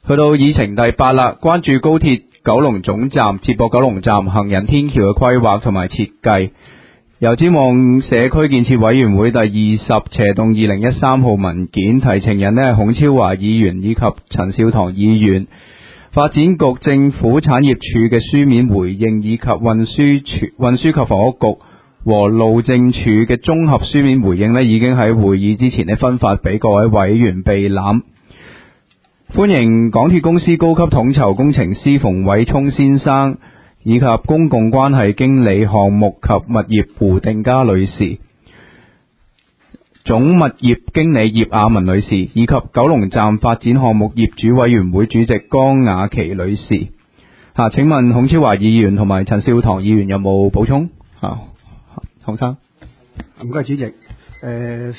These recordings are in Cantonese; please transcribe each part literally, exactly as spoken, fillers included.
去到議程第八啦，關注高鐵九龍總站接駁九龍站行人天橋嘅規劃同埋設計。由展望社區建設委員會第二十斜動二零一三號文件，提呈人呢係孔超華議員以及陳少棠議員。發展局、政府產業署嘅書面回應，以及運輸署、運輸及房屋局和路政署嘅綜合書面回應呢，已經喺會議之前呢分發俾各位委員備覽。歡迎港鐵公司高級統籌工程師馮偉聰先生，以及公共關係經理項目及物業胡定嘉女士，總物業經理葉雅文女士，以及九龍站發展項目業主委員會主席江雅琪女士。吓、啊，請問孔超華議員同埋陳少棠議員有冇補充？吓、啊，孔生。 唔該，主席。誒、呃，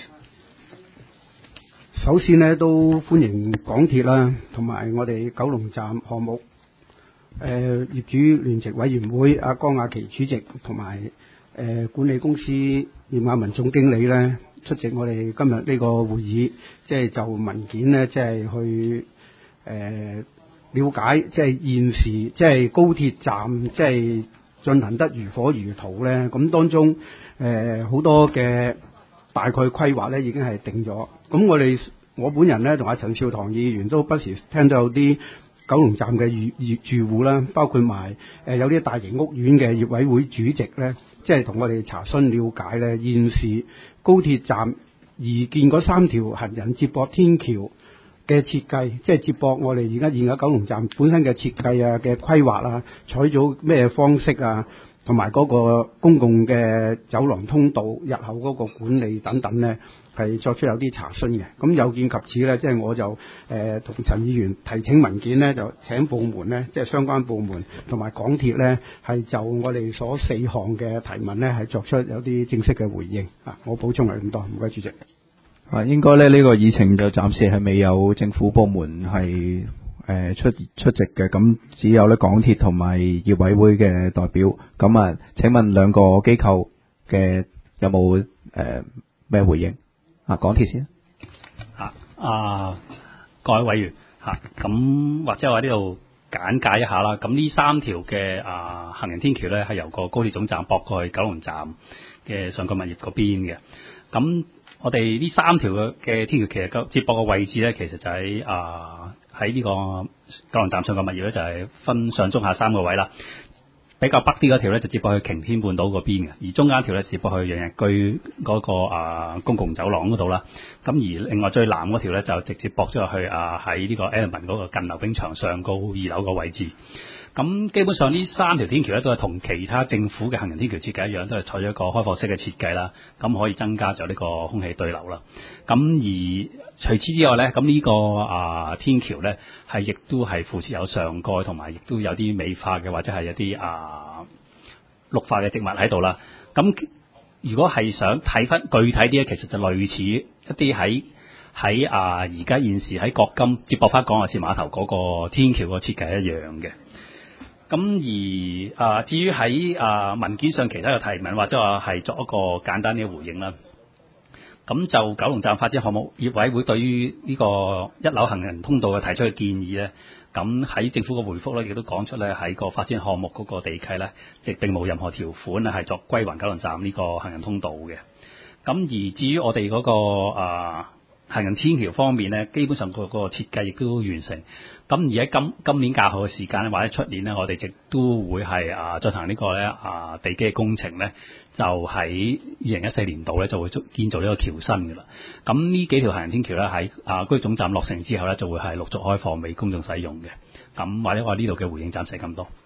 首先呢，都歡迎港鐵啦，同埋我哋九龍站項目誒、呃、業主聯席委員會阿江雅琪主席，同埋誒管理公司葉雅文總經理咧出席我哋今日呢個會議，即係就文件呢，即係去誒、呃、了解，即係現時即係高鐵站即係進行得如火如荼咧。咁當中誒好、呃、多嘅大概規劃咧已經係定咗。咁我哋我本人咧同阿陳少棠議員都不時聽到有啲九龍站嘅業業住戶啦，包括埋誒、呃、有啲大型屋苑嘅業委會主席咧，即係同我哋查詢了解咧，現時高鐵站擬建嗰三條行人接駁天橋嘅設計，即係接駁我哋而家現有九龍站本身嘅設計啊嘅規劃啊，採咗咩方式啊，同埋嗰個公共嘅走廊通道日後嗰個管理等等呢，係作出有啲查詢嘅。咁有見及此呢，即係我就誒同、呃、陳議員提請文件呢，就請部門呢，即係相關部門同埋港鐵呢，係就我哋所四項嘅提問呢，係作出有啲正式嘅回應。啊，我補充係咁多，唔該主席。 啊，應該咧呢、呢個議程就暫時係未有政府部門係誒、呃、出出席嘅，咁只有咧港鐵同埋業委會嘅代表。咁啊，請問兩個機構嘅有冇誒咩回應？啊，港鐵先。 啊啊，各位委員嚇，咁、啊、或者我喺呢度簡介一下啦。咁呢三條嘅啊行人天橋咧，係由個高鐵總站駁過去九龍站嘅上蓋物業嗰邊嘅。咁我哋呢三條嘅嘅天橋其實接駁嘅位置咧，其實就喺啊喺呢個九龍站上蓋物業咧，就係分上中下三個位啦。比較北啲嗰條咧就接駁去擎天半島嗰邊嘅，而中間條咧接駁去洋溢居嗰個啊公共走廊嗰度啦。咁而另外最南嗰條咧就直接駁咗落去啊喺呢個 Element 嗰個近溜冰場上高二樓個位置。咁基本上呢三條天橋咧都係同其他政府嘅行人天橋設計一樣，都係採咗一個開放式嘅設計啦。咁可以增加咗呢個空氣對流啦。咁而除此之外咧，咁呢、這個啊天橋咧係亦都係附設有上蓋，同埋亦都有啲美化嘅或者係一啲啊綠化嘅植物喺度啦。咁如果係想睇翻具體啲咧，其實就類似一啲喺喺啊而家現時喺國金接駁翻港亞線碼頭嗰個天橋個設計一樣嘅。咁而啊，至於喺啊文件上其他嘅提問，或者話係作一個簡單嘅回應啦。咁就九龍站發展項目業委會對於呢個一樓行人通道嘅提出嘅建議咧，咁喺政府嘅回覆咧，亦都講出咧喺個發展項目嗰個地契咧，亦並冇任何條款咧係作歸還九龍站呢個行人通道嘅。咁而至於我哋嗰、那個啊行人天橋方面咧，基本上個個設計亦都完成。咁而喺今今年較後嘅時間咧，或者出年咧，我哋亦都會係啊進行呢個咧啊地基嘅工程咧，就喺二零一四年度咧就會建造呢個橋身㗎啦。咁呢幾條行人天橋咧喺啊高鐵總站落成之後咧，就會係陸續開放俾公眾使用嘅。咁或者我呢度嘅回應暫時咁多。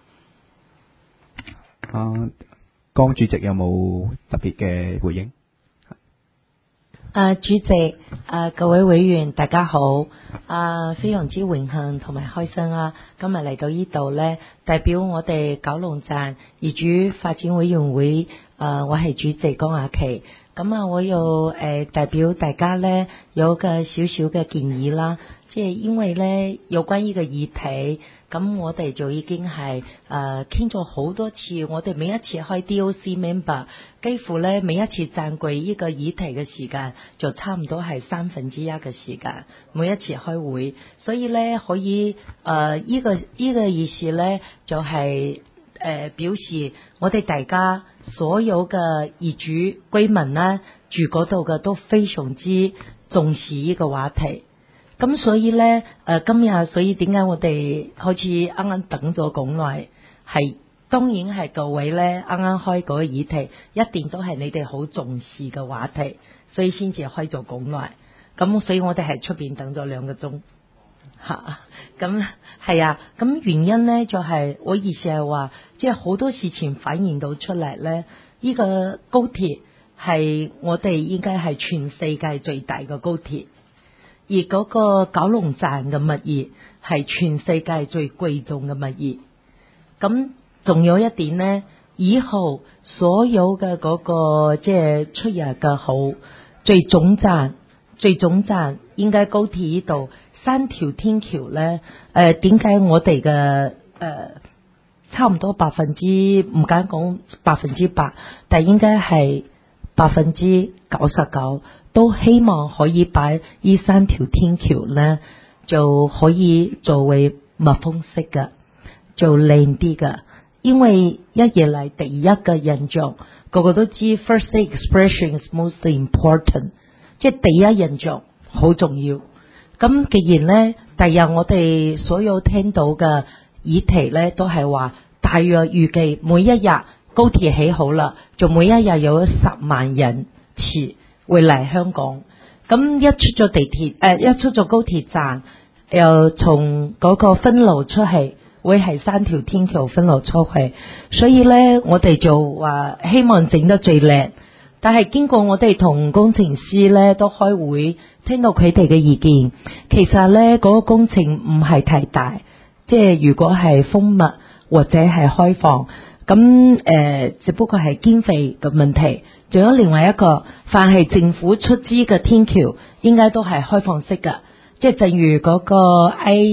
啊，江主席有冇特別嘅回應？ 啊，主席，啊各位委員大家好，啊非常之榮幸同埋開心啊！今日嚟到呢度呢，代表我哋九龍站業主發展委員會，啊我係主席江雅琪， 咁啊，我又誒、呃、代表大家咧有個少少嘅建議啦，即係因為咧有關呢個議題，咁我哋就已經係誒傾咗好多次，我哋每一次開 D O C member， 幾乎咧每一次佔據呢個議題嘅時間就差唔多係三分之一嘅時間，每一次開會，所以咧可以誒依、呃這個依、這個意思咧就係、是。誒、呃、表示我哋大家所有嘅業主居民咧住嗰度嘅都非常之重視呢個話題，咁所以咧誒、呃、今日所以點解我哋好似啱啱等咗咁耐，係當然係各位咧啱啱開嗰個議題，一定都係你哋好重視嘅話題，所以先至開咗咁耐，咁所以我哋係出邊等咗兩個鐘。吓，咁係啊，咁原因咧就係、是、我意思係話，即係好多事情反映到出嚟咧，呢、這個高鐵係我哋應該係全世界最大嘅高鐵，而嗰個九龍站嘅物業係全世界最貴重嘅物業。咁仲有一點咧，以後所有嘅嗰、那個即係出入嘅好最總站，最總站應該高鐵呢度。三條天橋咧，誒點解我哋嘅誒差唔多百分之唔敢講百分之百，但應該係百分之九十九都希望可以把呢三條天橋咧就可以作為密封式嘅，做靚啲嘅，因為一夜嚟第一嘅印象，個個都知 first impression is most important， 即係第一印象好重要。咁既然咧，第日我哋所有聽到嘅議題咧，都係話大約預計每一日高鐵起好啦，就每一日有十萬人次會嚟香港。咁一出咗地鐵，誒、呃、一出咗高鐵站，又從嗰個分路出去，會係三條天橋分路出去。所以咧，我哋就話希望整得最靚。但係經過我哋同工程師咧都開會，聽到佢哋嘅意見，其實咧嗰個工程唔係太大，即係如果係封密或者係開放，咁誒、呃、只不過係經費嘅問題。仲有另外一個，凡係政府出資嘅天橋，應該都係開放式嘅，即係正如嗰個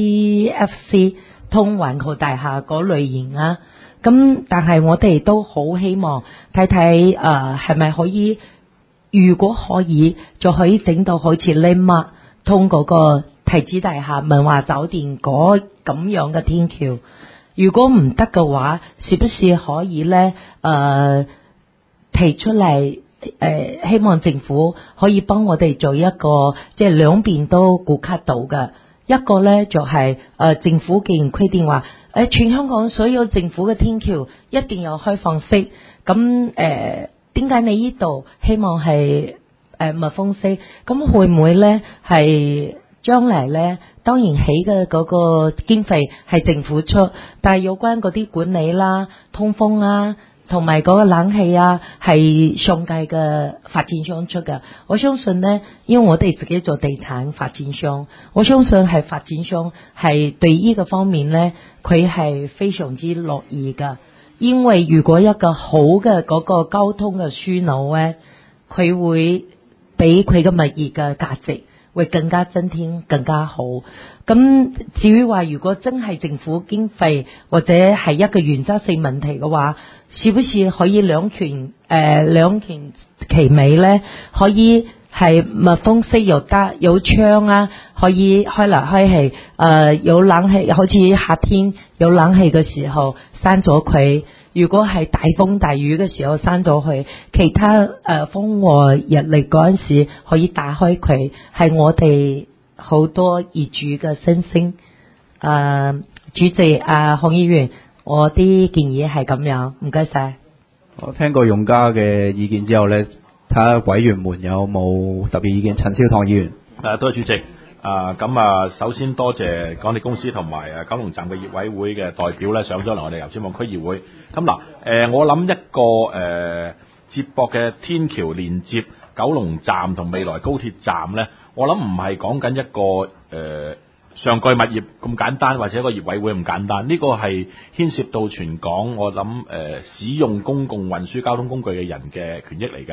I F C 通環球大廈嗰類型啊。咁但係我哋都好希望睇睇誒係咪可以，如果可以就可以整到好似 Landmark 通嗰個提子大廈文華酒店嗰咁樣嘅天橋。如果唔得嘅話，是不是可以咧誒、呃、提出嚟誒、呃、希望政府可以幫我哋做一個即係兩邊都顧及到嘅。一個咧就係、是、誒、呃、政府既然規定話誒、呃、全香港所有政府嘅天橋一定有開放式，咁誒點解你呢度希望係誒、呃、密封式？咁會唔會咧係將來咧當然起嘅嗰個經費係政府出，但係有關嗰啲管理啦、通風啊同埋嗰個冷氣啊，係上屆嘅發展商出嘅。我相信呢，因為我哋自己做地產發展商，我相信係發展商係對呢個方面呢，佢係非常之樂意噶。因為如果一個好嘅嗰個交通嘅樞紐呢，佢會俾佢嘅物業嘅價值會更加增添更加好。咁至於話如果真係政府經費或者係一個原則性問題嘅話，是不是可以兩權誒兩權其美咧？可以係密封式又得，有窗啊，可以開嚟開去，誒、呃、有冷氣，好似夏天有冷氣嘅時候閂咗佢。如果係大風大雨嘅時候閂咗佢，其他誒、呃、風和日麗嗰陣時可以打開佢，係我哋好多業主嘅心聲。誒、呃，主席啊，洪議員。我啲建議係咁樣，唔該晒。 我聽過用家嘅意見之後呢，睇下委員們有冇特別意見。陳少棠議員， 誒，多謝主席。啊，咁啊，首先多謝港鐵公司同埋誒九龍站嘅業委會嘅代表咧上咗嚟我哋油尖旺區議會。咁嗱，誒，我諗一個誒、呃、接駁嘅天橋連接九龍站同未來高鐵站咧，我諗唔係講緊一個誒。呃上蓋物業咁簡單，或者一個業委會咁簡單，呢個係牽涉到全港我諗誒、呃、使用公共運輸交通工具嘅人嘅權益嚟嘅。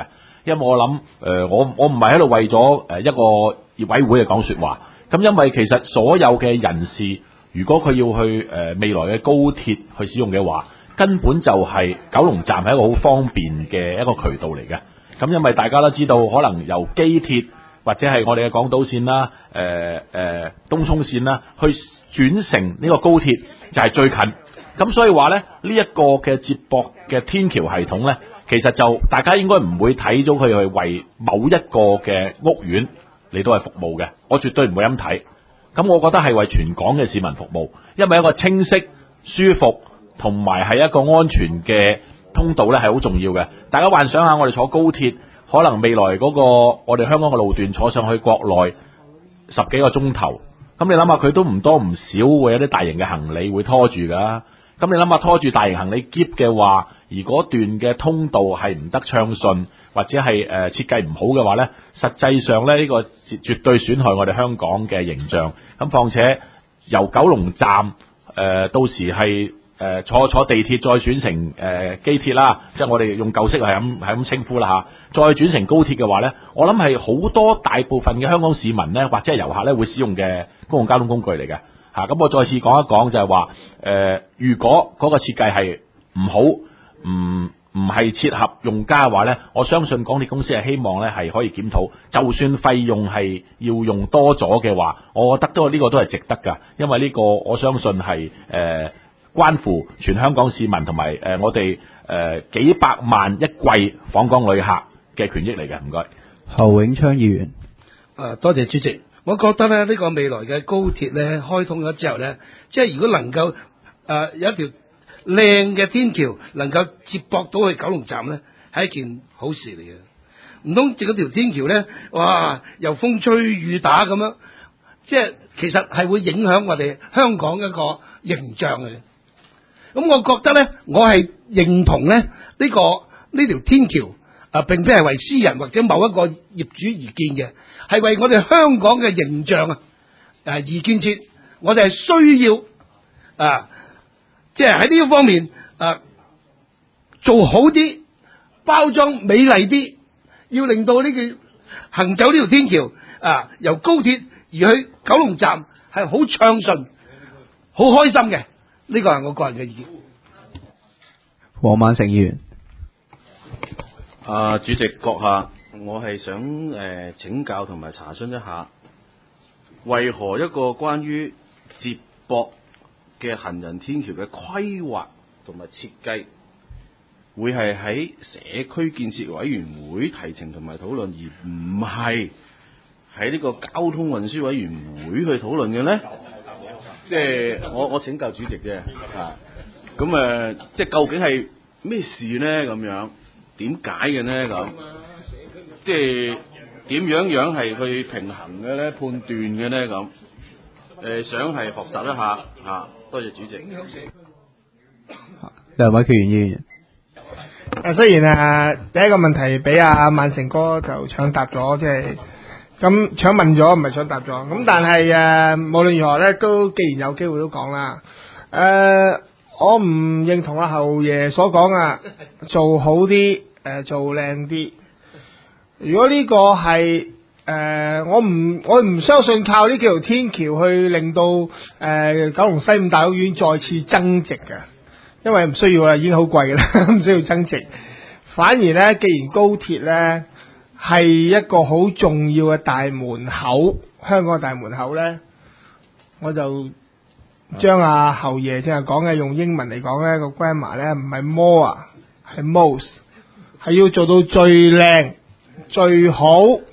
因為我諗誒、呃，我我唔係喺度為咗誒一個業委會嚟講説話。咁因為其實所有嘅人士，如果佢要去誒、呃、未來嘅高鐵去使用嘅話，根本就係九龍站係一個好方便嘅一個渠道嚟嘅。咁因為大家都知道，可能由機鐵或者係我哋嘅港島線啦、誒、呃、誒、呃、東涌線啦，去轉乘呢個高鐵就係最近。咁所以話咧，呢、這、一個嘅接駁嘅天橋系統咧，其實就大家應該唔會睇咗佢係為某一個嘅屋苑嚟到係服務嘅。我絕對唔會咁睇。咁我覺得係為全港嘅市民服務，因為一個清晰、舒服同埋係一個安全嘅通道咧，係好重要嘅。大家幻想下，我哋坐高鐵，可能未來嗰個我哋香港嘅路段坐上去國內十幾個鐘頭，咁你諗下佢都唔多唔少會有啲大型嘅行李會拖住㗎。咁你諗下拖住大型行李篋嘅話，而嗰段嘅通道係唔得暢順，或者係誒設計唔好嘅話咧，實際上咧呢個絕對損害我哋香港嘅形象。咁況且由九龍站誒、呃、到時係誒、呃、坐坐地鐵再轉乘誒機鐵啦，即係我哋用舊式係咁係咁稱呼啦嚇，再轉乘高鐵嘅話咧，我諗係好多大部分嘅香港市民咧，或者係遊客咧會使用嘅公共交通工具嚟嘅。嚇，咁我再次講一講就係話，誒，如果嗰個設計係唔好，唔唔係切合用家嘅話咧，我相信港鐵公司係希望咧係可以檢討，就算費用係要用多咗嘅話，我覺得都呢個都係值得㗎，因為呢個我相信係誒、呃、關乎全香港市民同埋誒我哋誒、呃、幾百萬一季訪港旅客嘅權益嚟嘅。唔該， 侯永昌議員。 誒，多謝主席。我覺得咧，呢個未來嘅高鐵咧開通咗之後咧，即係如果能夠誒、呃、有一條靚嘅天橋能夠接駁到去九龍站咧，係一件好事嚟嘅。唔通嗰條天橋咧，哇，又風吹雨打咁樣，即係其實係會影響我哋香港一個形象嘅。咁我覺得咧，我係認同咧呢、呢個呢條天橋。啊，並非係為私人或者某一個業主而建嘅，係為我哋香港嘅形象啊，誒而建設。我哋係需要啊，即係喺呢一方面啊，做好啲，包裝美麗啲，要令到呢個行走呢條天橋啊，由高鐵而去九龍站係好暢順、好開心嘅。呢個係我個人嘅意見。 黃萬成議員。 啊，主席閣下，我係想誒、呃、請教同埋查詢一下，為何一個關於接駁嘅行人天橋嘅規劃同埋設計，會係喺社區建設委員會提呈同埋討論，而唔係喺呢個交通運輸委員會去討論嘅呢？即係我我請教主席嘅啊，咁誒、呃，即係究竟係咩事呢？咁樣？點解嘅呢？咁，即係點樣樣係去平衡嘅咧？判斷嘅呢？咁，誒、呃、想係學習一下嚇、啊。多謝主席。 梁偉權議員。 誒，雖然啊第一個問題俾阿萬成哥就搶答咗，即係咁搶問咗，唔係搶答咗。咁但係誒、啊，無論如何咧，都既然有機會都講啦。誒、呃。我唔認同阿侯爺所講啊，做好啲，誒、呃，做靚啲。如果呢個係誒、呃，我唔我唔相信靠呢幾條天橋去令到誒、呃、九龍西五大屋苑再次增值嘅，因為唔需要啦，已經好貴啦，唔需要增值。反而咧，既然高鐵咧係一個好重要嘅大門口，香港嘅大門口咧，我就。將阿侯爺正係講嘅用英文嚟講咧，個 grammar 咧唔係 more 啊，係 most， 係要做到最靚最好，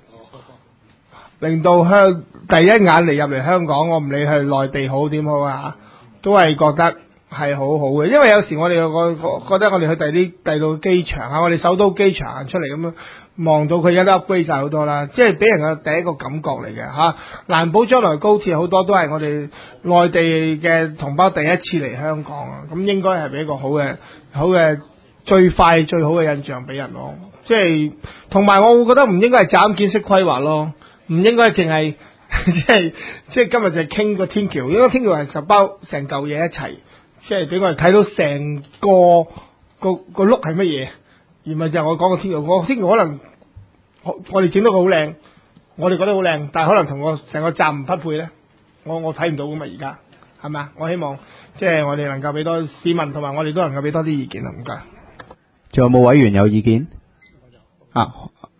令到香第一眼嚟入嚟香港，我唔理係內地好點好啊，都係覺得係好好嘅。因為有時我哋我覺得我哋去第啲第度機場啊，我哋首都機場行出嚟咁樣。望到佢而家都 upgrade 晒好多啦，即係俾人嘅第一個感覺嚟嘅嚇。難保將來高鐵好多都係我哋內地嘅同胞第一次嚟香港啊，咁應該係俾一個好嘅好嘅最快最好嘅印象俾人咯。即係同埋我會覺得唔應該係斬件式規劃咯，唔應該淨係即係即係今日就係傾個天橋，應該天橋係實包成嚿嘢一齊，即係俾我哋睇到成個個個碌係乜嘢。而唔係就係我講個天橋，個天橋可能我我哋整到佢好靚，我哋覺得好靚，但係可能同個成個站唔匹配咧，我我睇唔到噶嘛而家，係咪啊？我希望即係我哋能夠俾多市民同埋我哋都能夠俾多啲意見啦，唔該。 仲有冇委員有意見？啊，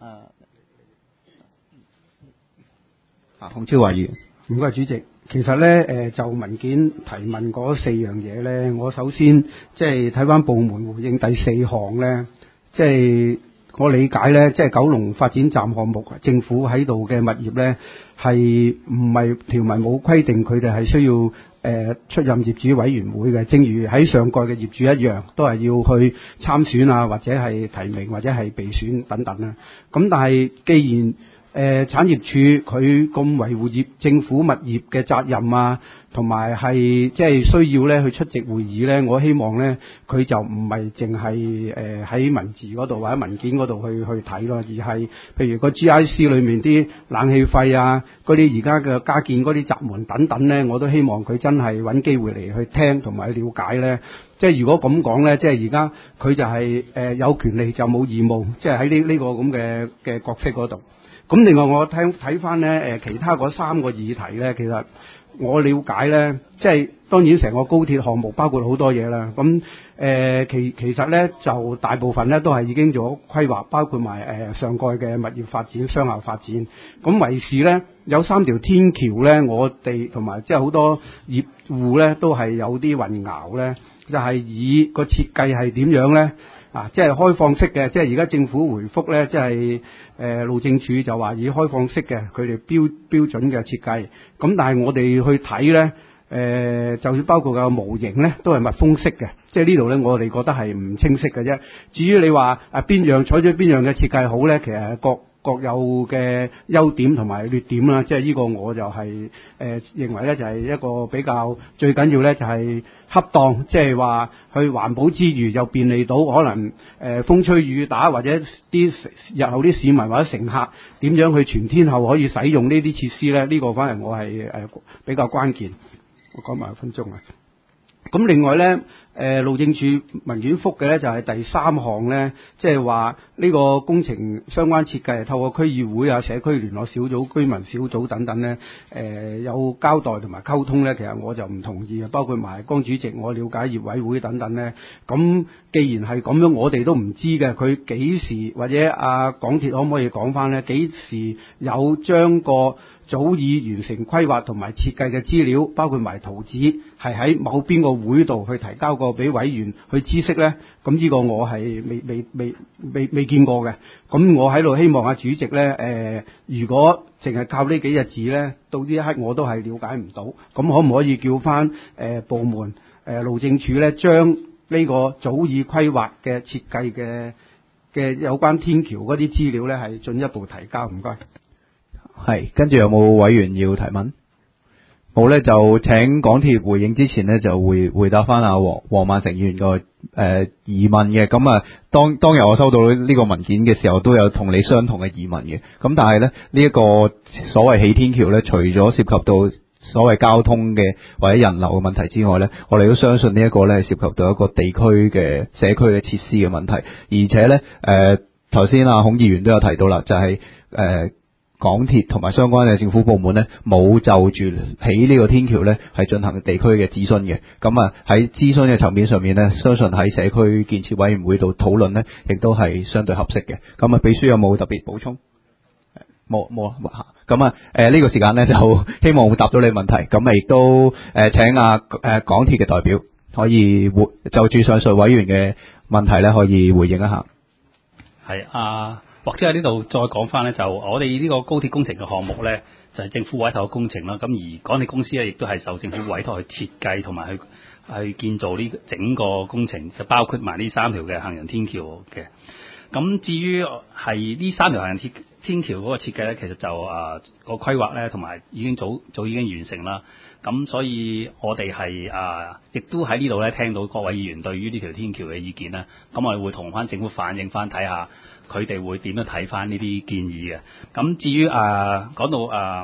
啊，孔超華議員。 唔該，主席。其實咧，誒、呃、就文件提問嗰四樣嘢咧，我首先即係睇翻部門回應第四項咧，即係我理解咧，即係九龍發展站項目政府喺度嘅物業咧，係唔係條文冇規定佢哋係需要誒、呃、出任業主委員會嘅？正如喺上蓋嘅業主一樣，都係要去參選啊，或者係提名或者係被選等等啦。咁但係既然誒、呃、產業署佢咁維護業政府物業嘅責任啊，同埋係即係需要咧去出席會議咧，我希望咧佢就唔係淨係誒喺文字嗰度或者文件嗰度去去睇咯，而係譬如個 G I C 裏面啲冷氣費啊，嗰啲而家嘅加建嗰啲閘門等等咧，我都希望佢真係揾機會嚟去聽同埋去了解咧。即係如果咁講咧，即係而家佢就係、是、誒、呃、有權利就冇義務，即係喺呢呢個咁嘅嘅角色嗰度。咁另外我聽睇翻咧誒其他嗰三個議題咧，其實我了解咧，即係當然成個高鐵項目包括好多嘢啦。咁誒、呃、其其實咧就大部分咧都係已經做規劃，包括埋誒、呃、上蓋嘅物業發展、商廈發展。咁為是咧有三條天橋咧，我哋同埋即係好多業戶咧都係有啲混淆咧，就係、是、以個設計係點樣咧？啊，即係開放式嘅，即係而家政府回覆咧，即係誒路政署就話以開放式嘅，佢哋標標準嘅設計。咁但係我哋去睇咧，誒、呃、就算包括個模型咧，都係密封式嘅。即係呢度咧，我哋覺得係唔清晰嘅啫。至於你話啊邊樣採取邊樣嘅設計好咧，其實各各有嘅優點同埋劣點啦，即係呢個我就係、是、誒、呃、認為咧就係一個比較最緊要咧就係恰當，即係話去環保之餘又便利到可能誒、呃、風吹雨打或者啲日後啲市民或者乘客點樣去全天候可以使用呢啲設施咧？呢、這個反而我係誒、呃、比較關鍵。我講埋一分鐘啊！咁另外咧，誒路政署文件覆嘅咧就係第三項咧，即係話呢個工程相關設計係透過區議會啊、社區聯絡小組、居民小組等等咧，誒、呃、有交代同埋溝通咧，其實我就唔同意啊。包括埋江主席，我了解業委會等等咧。咁既然係咁樣，我哋都唔知嘅，佢幾時或者啊港鐵可唔可以講翻咧？幾時有將個早已完成規劃同埋設計嘅資料，包括埋圖紙，係喺某邊個會度去提交過俾委員去知悉咧？咁呢個我係未未未未未見過嘅。咁我喺度希望阿主席咧，誒、呃，如果淨係靠呢幾隻字咧，到呢一刻我都係了解唔到。咁可唔可以叫翻誒、呃、部門誒路政署咧，將呢個早已規劃嘅設計嘅嘅有關天橋嗰啲資料咧，係進一步提交？唔該。 係，跟住有冇委員要提問？冇咧，就請港鐵回應之前呢，就回回答翻阿黃黃萬成議員個誒疑問嘅。咁啊，當當日我收到呢個文件嘅時候，都有同你相同嘅疑問嘅。咁但係咧，呢、這、一個所謂起天橋咧，除咗涉及到所謂交通嘅或者人流嘅問題之外咧，我哋都相信呢一個咧係涉及到一個地區嘅社區嘅設施嘅問題，而且咧誒頭先阿孔議員都有提到啦，就係、是、誒。呃港鐵同埋相關嘅政府部門呢，冇就住起呢個天橋呢係進行地區嘅諮詢嘅。咁啊喺諮詢嘅層面上面呢，相信喺社區建設委員會度討論呢，亦都係相對合適嘅。咁啊，秘書有冇特別補充？冇冇啊？咁啊誒呢個時間呢，就希望會答到你問題。咁啊亦都誒、呃、請啊誒、呃、港鐵嘅代表可以回就住上述委員嘅問題呢，可以回應一下。 係啊。或者喺呢度再講翻咧，就我哋呢個高鐵工程嘅項目咧，就係、是、政府委託嘅工程啦。咁而港鐵公司咧，亦都係受政府委託去設計同埋去去建造呢整個工程，就包括埋呢三條嘅行人天橋嘅。咁至於係呢三條行人天天橋嗰個設計咧，其實就誒個規劃咧，同埋已經早早已經完成啦。咁所以我哋係誒，亦都喺呢度咧聽到各位議員對於呢條天橋嘅意見啦。咁我哋會同翻政府反映翻，睇下佢哋會點樣睇翻呢啲建議嘅。咁至於誒講到誒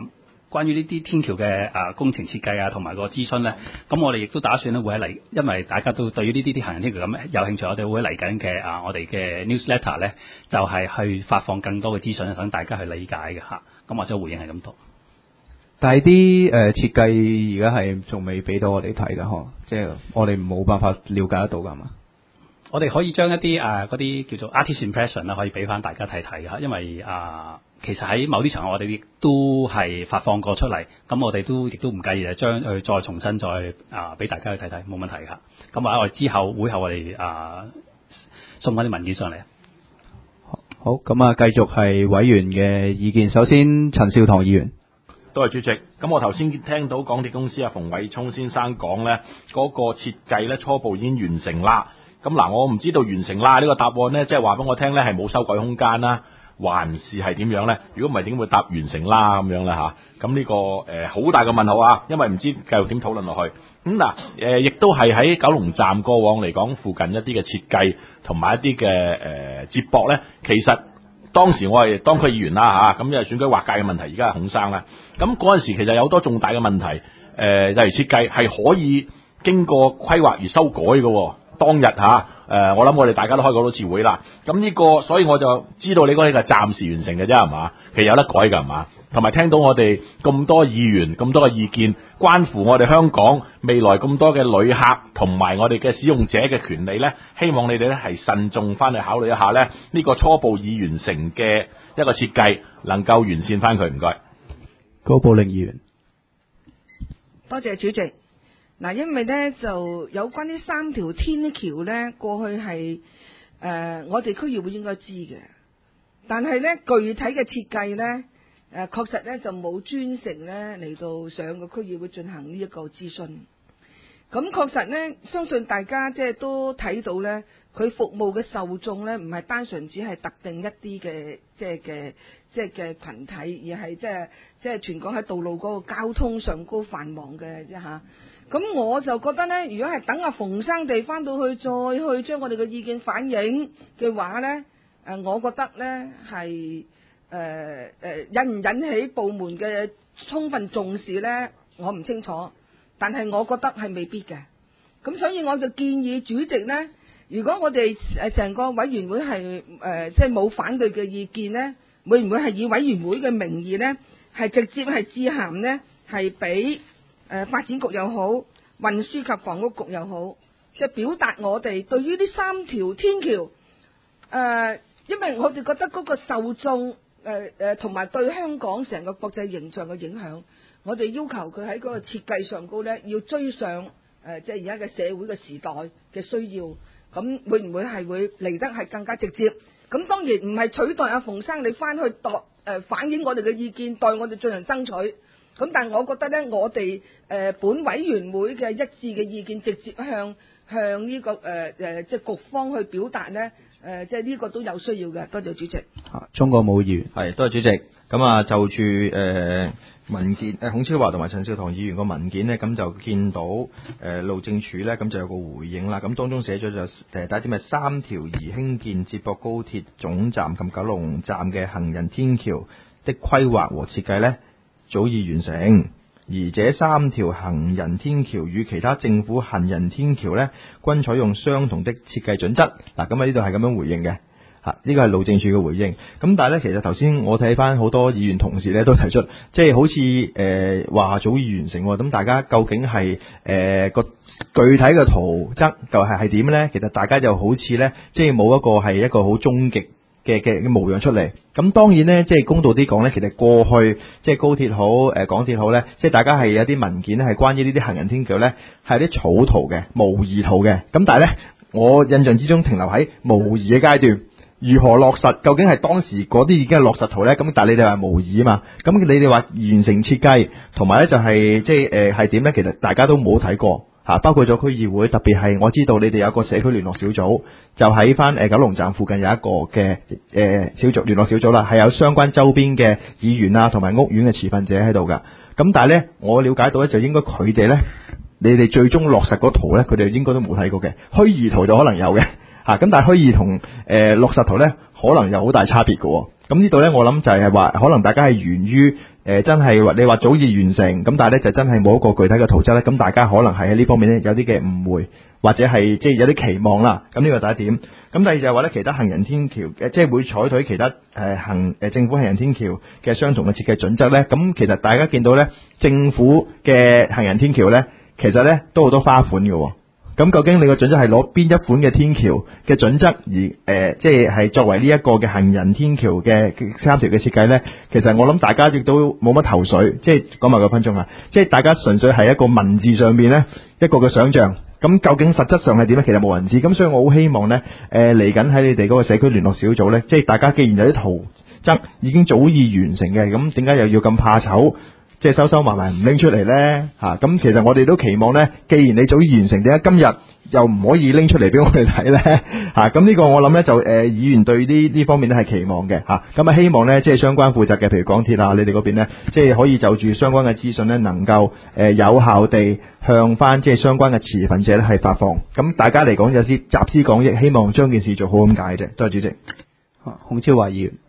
關於呢啲天橋嘅啊工程設計啊，同埋個諮詢咧，咁我哋亦都打算咧會喺嚟，因為大家都對於呢啲啲行人天橋咁有興趣，我哋會嚟緊嘅啊，我哋嘅 newsletter 咧就係、是、去發放更多嘅資訊，等大家去理解嘅嚇。咁或者回應係咁多。 但係啲誒設計而家係仲未俾到我哋睇㗎，嗬，即係我哋冇辦法了解得到㗎嘛。 我哋可以將一啲誒嗰啲叫做 artist impression 啦，可以俾翻大家睇睇嚇，因為啊。其實喺某啲場合我哋亦都係發放過出嚟，咁我哋都亦都唔介意誒將佢再重新再啊俾大家去睇睇，冇問題㗎。咁或者我哋之後會後我哋啊送翻啲文件上嚟。 好，咁啊繼續係委員嘅意見。首先陳少棠議員， 多謝主席。咁我頭先聽到港鐵公司阿馮偉聰先生講咧，嗰、那個設計咧初步已經完成啦。咁嗱，我唔知道完成啦呢、這個答案咧，即係話俾我聽咧係冇修改空間啦。還是係點樣咧？如果唔係點會答完成啦咁樣咧嚇？咁呢、這個誒好、呃、大嘅問號啊！因為唔知繼續點討論落去。咁嗱誒，亦都係喺九龍站過往嚟講，附近一啲嘅設計同埋一啲嘅誒接駁咧，其實當時我係當區議員啦嚇，咁因為選舉劃界嘅問題，而家係孔生啦。咁嗰陣時其實有好多重大嘅問題，誒、呃、例如設計係可以經過規劃而修改嘅喎。當日嚇，誒、呃、我諗我哋大家都開過多次會啦。咁呢、這個，所以我就知道你嗰啲係暫時完成嘅啫，係嘛？其實有得改㗎，係嘛？同埋聽到我哋咁多議員咁多嘅意見，關乎我哋香港未來咁多嘅旅客同埋我哋嘅使用者嘅權利咧，希望你哋咧係慎重翻去考慮一下咧，呢、這個初步已完成嘅一個設計能夠完善翻佢，唔該。 高寶玲議員， 多謝主席。嗱，因為咧就有關呢三條天橋咧，過去係誒、呃、我哋區議會應該知嘅，但係咧具體嘅設計咧誒確實咧就冇專程咧嚟到上個區議會進行呢一個諮詢。咁確實咧，相信大家即係都睇到咧，佢服務嘅受眾咧唔係單純只係特定一啲嘅即係嘅即係嘅羣體，而係即係即係全港喺道路嗰個交通上高繁忙嘅啫嚇。咁我就覺得咧，如果係等阿馮生地翻到去再去將我哋嘅意見反映嘅話咧，誒，我覺得咧係誒誒引唔引起部門嘅充分重視咧，我唔清楚，但係我覺得係未必嘅。咁所以我就建議主席咧，如果我哋誒成個委員會係誒即係冇反對嘅意見咧，會唔會係以委員會嘅名義咧，係直接係致函咧，係俾誒、呃、發展局又好，運輸及房屋局又好，即係表達我哋對於呢三條天橋誒、呃，因為我哋覺得嗰個受眾誒誒同埋對香港成個國際形象嘅影響，我哋要求佢喺嗰個設計上高咧，要追上誒、呃、即係而家嘅社會嘅時代嘅需要，咁會唔會係會嚟得係更加直接？咁當然唔係取代阿馮生你翻去度誒、呃、反映我哋嘅意見，代我哋進行爭取。咁但係我覺得咧，我哋誒、呃、本委員會嘅一致嘅意見，直接向向呢、這個誒誒、呃、即係局方去表達咧，誒、呃、即係呢個都有需要嘅。多謝主席。 啊，鍾國武議員， 係多謝主席。咁啊，就住誒、呃、文件誒、呃、孔超華同埋陳少棠議員個文件呢，咁就見到誒、呃、路政署咧，咁就有個回應啦。咁當中寫咗就誒第一點係三條宜興建接駁高鐵總站及九龍站嘅行人天橋的規劃和設計咧，早已完成，而這三條行人天橋與其他政府行人天橋呢，均採用相同的設計準則。嗱，咁啊呢度係咁樣回應嘅，嚇，呢個係路政署嘅回應。咁但係呢，其實頭先我睇翻好多議員同事呢都提出，即係好似誒話早已完成喎。咁大家究竟係誒個具體嘅圖則就係係點呢？其實大家就好似呢，即係冇一個係一個好終極嘅嘅模樣出嚟。咁當然咧，即係公道啲講咧，其實過去即係高鐵好，誒、呃、港鐵好咧，即係大家係有啲文件咧係關於呢啲行人天橋咧係啲草圖嘅模擬圖嘅。咁但係咧，我印象之中停留喺模擬嘅階段，如何落實？究竟係當時嗰啲已經係落實圖咧？咁但係你哋話模擬啊嘛，咁你哋話完成設計同埋咧就係即係誒係點咧？其實大家都冇睇過。啊，包括咗區議會，特別係我知道你哋有個社區聯絡小組，就喺翻誒九龍站附近有一個嘅誒、呃、小組聯絡小組啦，係有相關周邊嘅議員啊同埋屋苑嘅持份者喺度噶。咁但係咧，我了解到咧就應該佢哋咧，你哋最終落實嗰圖咧，佢哋應該都冇睇過嘅。虛擬圖就可能有嘅，嚇、啊、咁但係虛擬同誒落實圖咧，可能有好大差別嘅。 咁呢度咧，我諗就係話，可能大家係源於誒、呃、真係話你話早已完成，咁但係咧就真係冇一個具體嘅圖則咧，咁大家可能係喺呢方面咧有啲嘅誤會，或者係即係有啲期望啦。咁呢個第一點。咁第二就係話咧，其他行人天橋嘅即係會採取其他誒、呃、行誒、呃、政府行人天橋嘅相同嘅設計準則咧。咁其實大家見到咧，政府嘅行人天橋咧，其實咧都好多花款嘅喎。咁究竟你個準則係攞邊一款嘅天橋嘅準則而誒、呃，即係係作為呢一個嘅行人天橋嘅三條嘅設計咧？其實我諗大家亦都冇乜頭緒，即係講埋個分鐘啦。即係大家純粹係一個文字上面咧一個嘅想像。咁究竟實質上係點咧？其實冇人知。咁所以我好希望咧，誒嚟緊喺你哋嗰個社區聯絡小組咧，即係大家既然有啲圖則已經早已完成嘅，咁點解又要咁怕醜？即係收收埋埋唔拎出嚟咧嚇，咁、啊、其實我哋都期望咧，既然你早已完成，點解今日又唔可以拎出嚟俾我哋睇咧嚇？咁、啊、呢個我諗咧就誒、呃、議員對呢呢方面咧係期望嘅嚇，咁啊希望咧即係相關負責嘅，譬如港鐵啊，你哋嗰邊咧，即係可以就住相關嘅資訊咧，能夠誒、呃、有效地向翻即係相關嘅持份者咧係發放。咁大家嚟講有啲集思廣益，希望將件事做好咁解啫。多謝主席。 孔超華議員。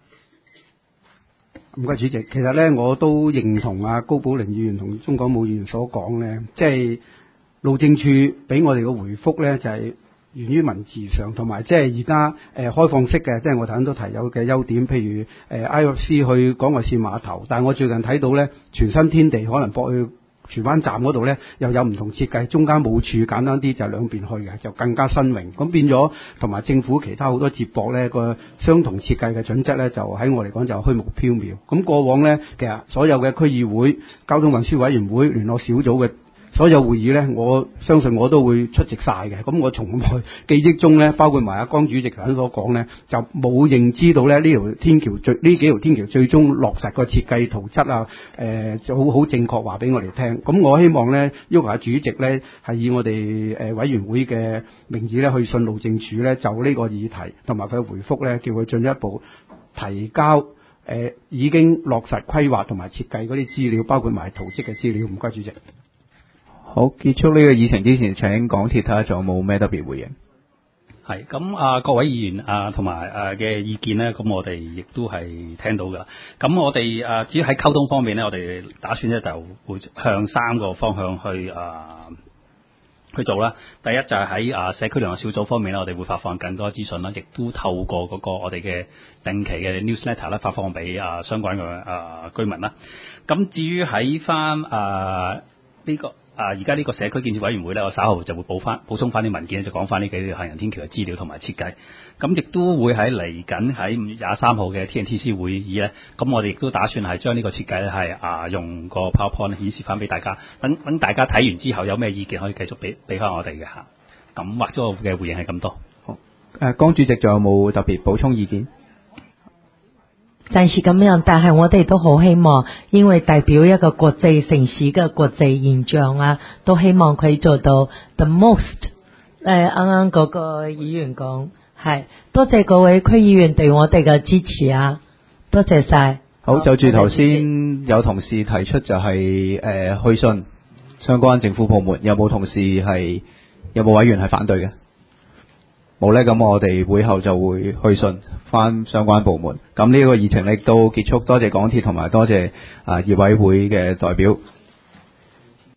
唔該，主席。其實咧，我都認同啊高寶玲議員同鍾港武議員所講咧，即係路政署俾我哋嘅回覆咧，就係、是、源於文字上，同埋即係而家誒開放式嘅，即係我頭先都提有嘅優點，譬如誒、呃、I F C 去港外線碼頭，但係我最近睇到咧，全新天地可能駁去荃灣站嗰度咧，又有唔同設計，中間冇柱，簡單啲就兩邊去嘅，就更加新穎。咁變咗同埋政府其他好多接駁咧個相同設計嘅準則咧，就喺我嚟講就虛無縹緲。咁過往咧，其實所有嘅區議會、交通運輸委員會、聯絡小組嘅所有會議咧，我相信我都會出席晒嘅。咁我從來記憶中咧，包括埋阿江主席頭先所講咧，就冇認知到咧呢條天橋最呢幾條天橋最終落實個設計圖則啊，誒、呃、就好好正確話俾我哋聽。咁我希望咧，要求阿主席咧係以我哋誒委員會嘅名義咧去信路政署咧，就呢個議題同埋佢回覆咧，叫佢進一步提交誒、呃、已經落實規劃同埋設計嗰啲資料，包括埋圖則嘅資料。唔該，主席。 好，結束呢個議程之前，請港鐵睇下仲有冇咩特別回應。 係咁啊，各位議員啊，同埋誒嘅意見咧，咁我哋亦都係聽到噶。咁我哋誒至於喺溝通方面咧，我哋打算咧就會向三個方向去啊去做啦。第一就係喺啊社區聯絡小組方面咧，我哋會發放更多資訊啦，亦都透過嗰個我哋嘅定期嘅 newsletter 咧，發放俾啊相關嘅啊居民啦。咁至於喺翻啊呢個。啊！而家呢個社區建設委員會咧，我稍後就會補翻補充翻啲文件，就講翻呢幾條行人天橋嘅資料同埋設計。咁亦都會喺嚟緊喺五月廿三號嘅 T N T C 會議咧，咁我哋亦都打算係將呢個設計咧係啊用個 PowerPoint 顯示翻俾大家，等等大家睇完之後有咩意見可以繼續俾俾翻我哋嘅嚇。咁或者我嘅回應係咁多。 好，誒江主席仲有冇特別補充意見？ 暫時咁樣，但係我哋都好希望，因為代表一個國際城市嘅國際現象啊，都希望佢做到 the most。誒啱啱嗰個議員講係，多謝各位區議員對我哋嘅支持啊，多謝晒。 好，就住頭先有同事提出就係、是、誒、呃、去信相關政府部門，有冇同事係有冇委員係反對嘅？冇咧，咁我哋會後就會去信翻相關部門。咁呢個議程亦都結束，多謝港鐵同埋多謝啊業委會嘅代表。